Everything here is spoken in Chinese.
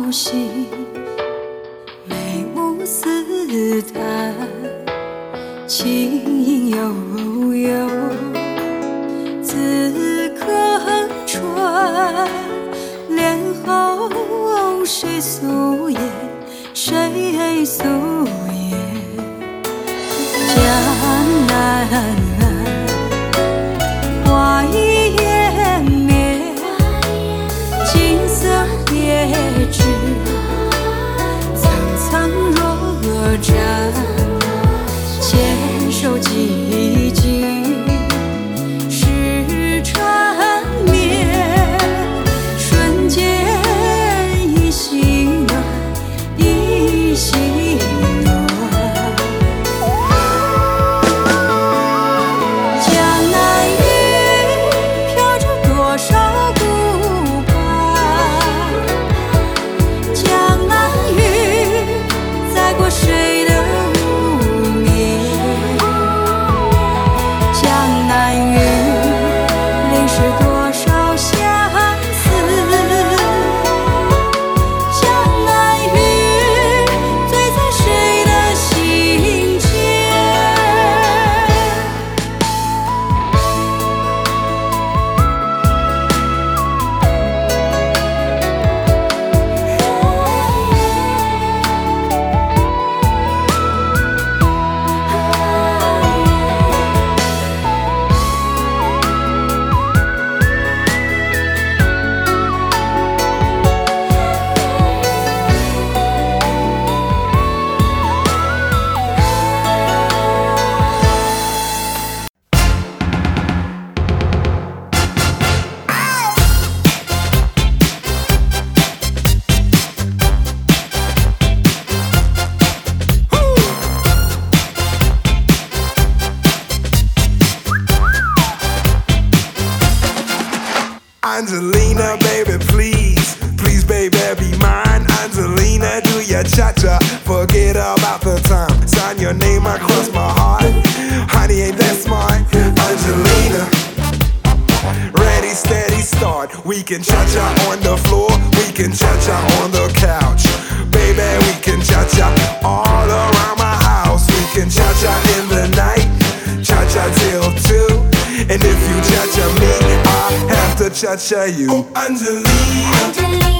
心，美无丝弹，情悠悠。此刻春帘后，谁素颜？谁素颜？江南花已湮灭，景色别致，层层若战，牵手寂静，时缠绵，瞬间一心暖，一心暖。江南雨飘着多少顾盼，江南雨载过谁的无眠，江南雨淋湿多少相思，江南雨醉在谁的心间。 Angelina, baby, please, please, baby, be mine. Angelina, do your cha-cha, forget about the time. Sign your name across my heart. Honey, ain't that smart? Angelina, ready, steady, start. We can cha-cha on the floor, we can cha-cha on the couch. Baby, we can cha-cha all around my house. We can cha-cha in the night, cha-cha till 2. And if you cha-cha me, I have to cha-cha you. Oh, Angelina,